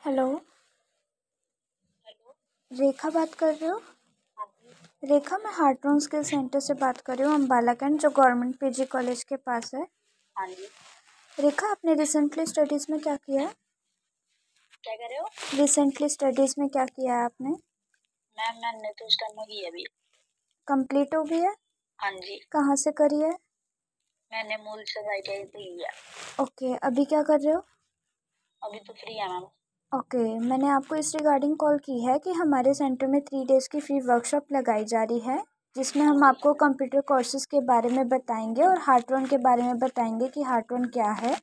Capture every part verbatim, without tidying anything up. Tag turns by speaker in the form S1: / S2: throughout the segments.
S1: Hello.
S2: Hello.
S1: रेखा बात कर रहे हो?
S2: हाँ जी।
S1: रेखा, मैं हार्ट्रॉन स्किल सेंटर से बात कर रही हूँ, अम्बाला कैंट, जो गवर्नमेंट पीजी कॉलेज के पास है।
S2: हाँ जी।
S1: रेखा, आपने रिसेंटली स्टडीज़ में क्या किया है?
S2: क्या कह रहे हो?
S1: रिसेंटली स्टडीज़ में क्या किया है आपने?
S2: मैम मैंने तो स्टेनो की है अभी।
S1: कंप्लीट हो गई है?
S2: हाँ जी।
S1: कहाँ से करी है?
S2: मैंने मूल से आई टी आई से की है।
S1: ओके, अभी क्या कर रहे हो?
S2: अभी तो फ्री है मैम।
S1: ओके, मैंने आपको इस रिगार्डिंग कॉल की है कि हमारे सेंटर में थ्री डेज़ की फ्री वर्कशॉप लगाई जा रही है, जिसमें
S2: हाँ
S1: हम
S2: जी।
S1: आपको कंप्यूटर कोर्सेज़ के बारे में बताएंगे और हार्ट्रॉन के बारे में बताएंगे कि हार्ट्रॉन क्या है।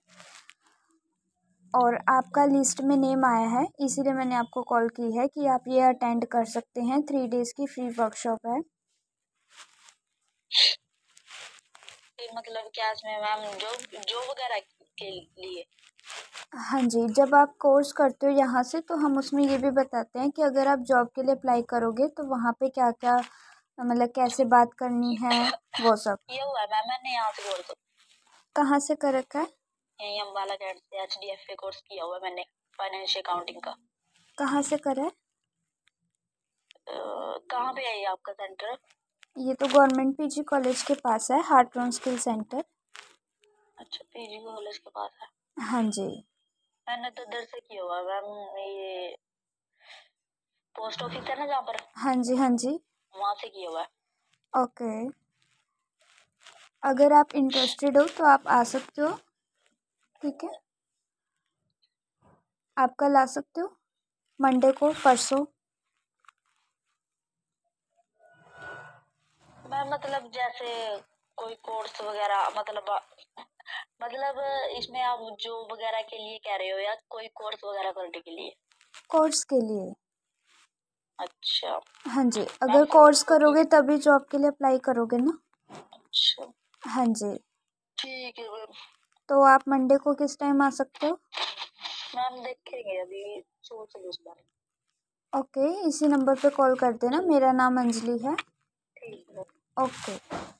S1: और आपका लिस्ट में नेम आया है, इसीलिए मैंने आपको कॉल की है कि आप ये अटेंड कर सकते हैं। थ्री डेज़ की फ्री वर्कशॉप है।
S2: फिर मतलब क्या इसमें मैम जॉब जॉब वगैरह के लिए?
S1: हाँ जी, जब आप कोर्स करते हो यहाँ से, तो हम उसमें ये भी बताते हैं कि अगर आप जॉब के लिए अप्लाई करोगे तो वहाँ पे क्या क्या, मतलब कैसे बात करनी है, वो सब।
S2: ये हुआ है मैम, मैंने यहाँ से कोर्स
S1: कहाँ से कर रखा है?
S2: यही अम्बाला कैंट से H D F A course किया हुआ है मैंने, फाइनेंशियल अकाउंटिंग का।
S1: कहाँ से करा है?
S2: अ, कहाँ पे है ये आपका सेंटर?
S1: ये तो गवर्नमेंट पीजी कॉलेज के पास है, हार्ट्रॉन स्किल सेंटर।
S2: अच्छा, पीजी कॉलेज के पास है।
S1: हाँ जी।
S2: मैंने तो इधर से किया हुआ है मैम, ये पोस्ट ऑफिस है ना जहाँ पर,
S1: हाँ जी, हाँ जी।
S2: वहाँ से किया हुआ है।
S1: ओके, अगर आप इंटरेस्टेड हो तो आप आ सकते हो, ठीक है? आप कल आ सकते हो, मंडे को, परसों।
S2: मैं मतलब जैसे कोई कोर्स वगैरह मतलब मतलब इसमें आप जॉब वगैरह के लिए कह रहे हो या कोई कोर्स वगैरह करने के लिए?
S1: कोर्स के लिए।
S2: अच्छा
S1: हाँ जी,
S2: मैम,
S1: अगर
S2: तो
S1: कोर्स करोगे तभी जॉब के लिए अप्लाई करोगे ना।
S2: अच्छा
S1: हाँ जी,
S2: ठीक है मैम।
S1: तो आप मंडे को किस टाइम आ सकते हो?
S2: मैम देखेंगे, अभी सोच लो इस बारे में।
S1: ओके, इसी नंबर पे कॉल कर देना, मेरा नाम अंजलि है।
S2: ठीक है।
S1: ओके।